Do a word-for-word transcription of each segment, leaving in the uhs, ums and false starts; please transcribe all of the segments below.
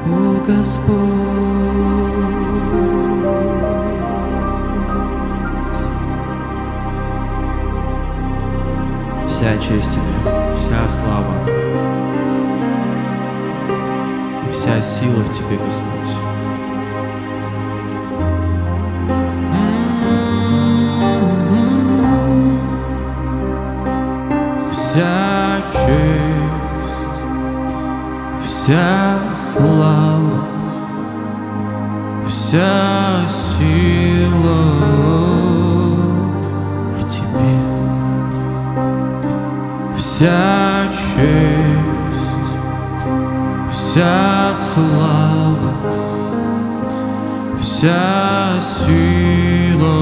о Господь. Вся честь Тебе, вся слава и вся сила в Тебе, Господь. Вся честь, вся слава, вся сила в Тебе. Вся честь, вся слава, вся сила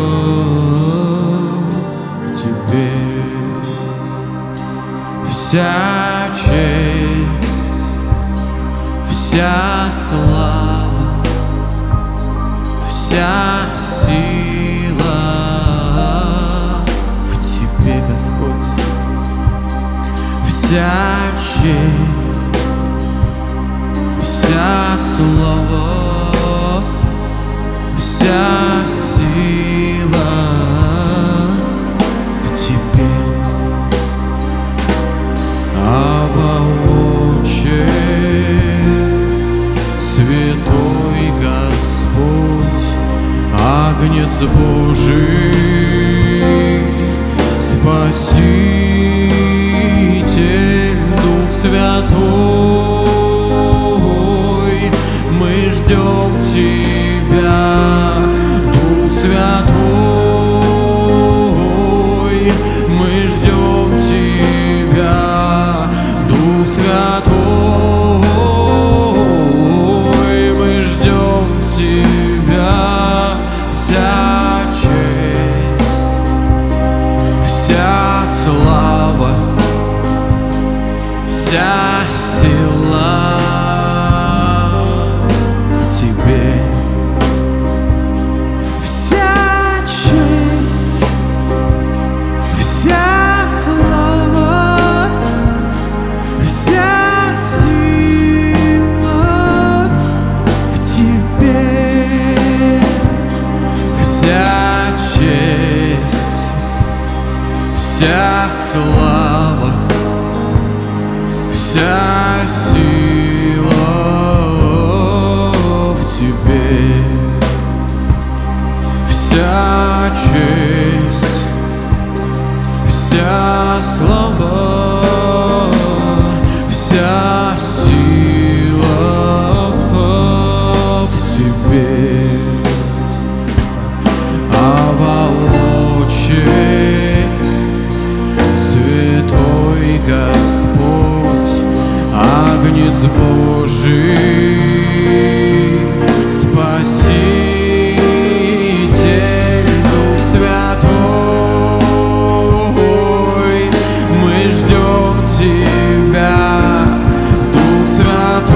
в Тебе. Вся честь, вся слава, вся сила в Тебе, Господь. Вся честь, вся слава, вся сила в Тебе. Ава, Отче, Святой Господь, Агнец Божий, Спаситель, Дух Святой, мы ждем Тебя, Дух Святой, мы ждем Тебя, Дух Святой, мы ждем Тебя. Вся честь, вся слава, вся сила в Тебе. Вся честь, вся слава, вся сила в Тебе. Вся честь, вся слава, вся сила в Тебе. Вся честь, вся слава, вся сила в Тебе. Ава, Отче, Святой Господь, Агнец Божий, Спаситель, Дух Святой, мы ждем Тебя, Дух Святой,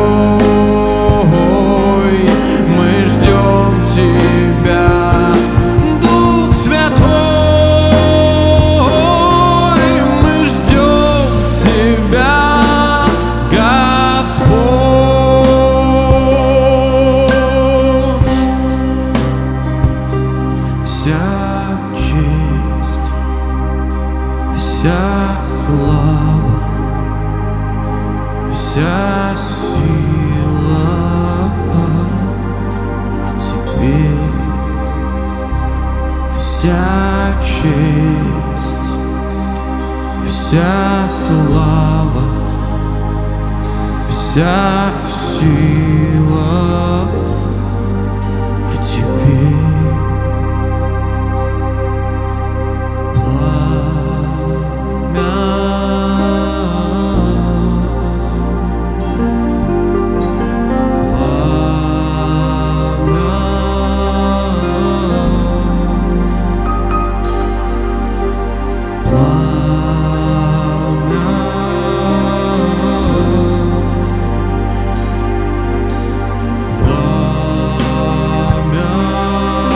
мы ждем Тебя, Дух Святой, мы ждем Тебя, Господь. Вся честь, вся слава, вся сила в Тебе. Вся честь, вся слава, вся сила в Тебе. Пламя,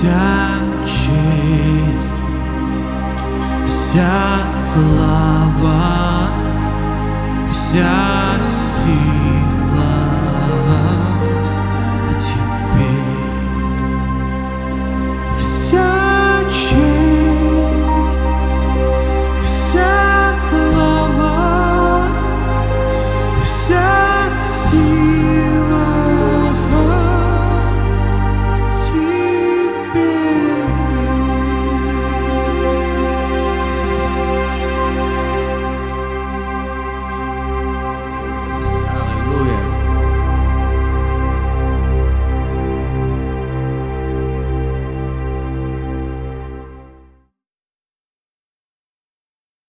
вся честь, вся слава, вся сила в Тебе. Вся честь, вся слава, вся сила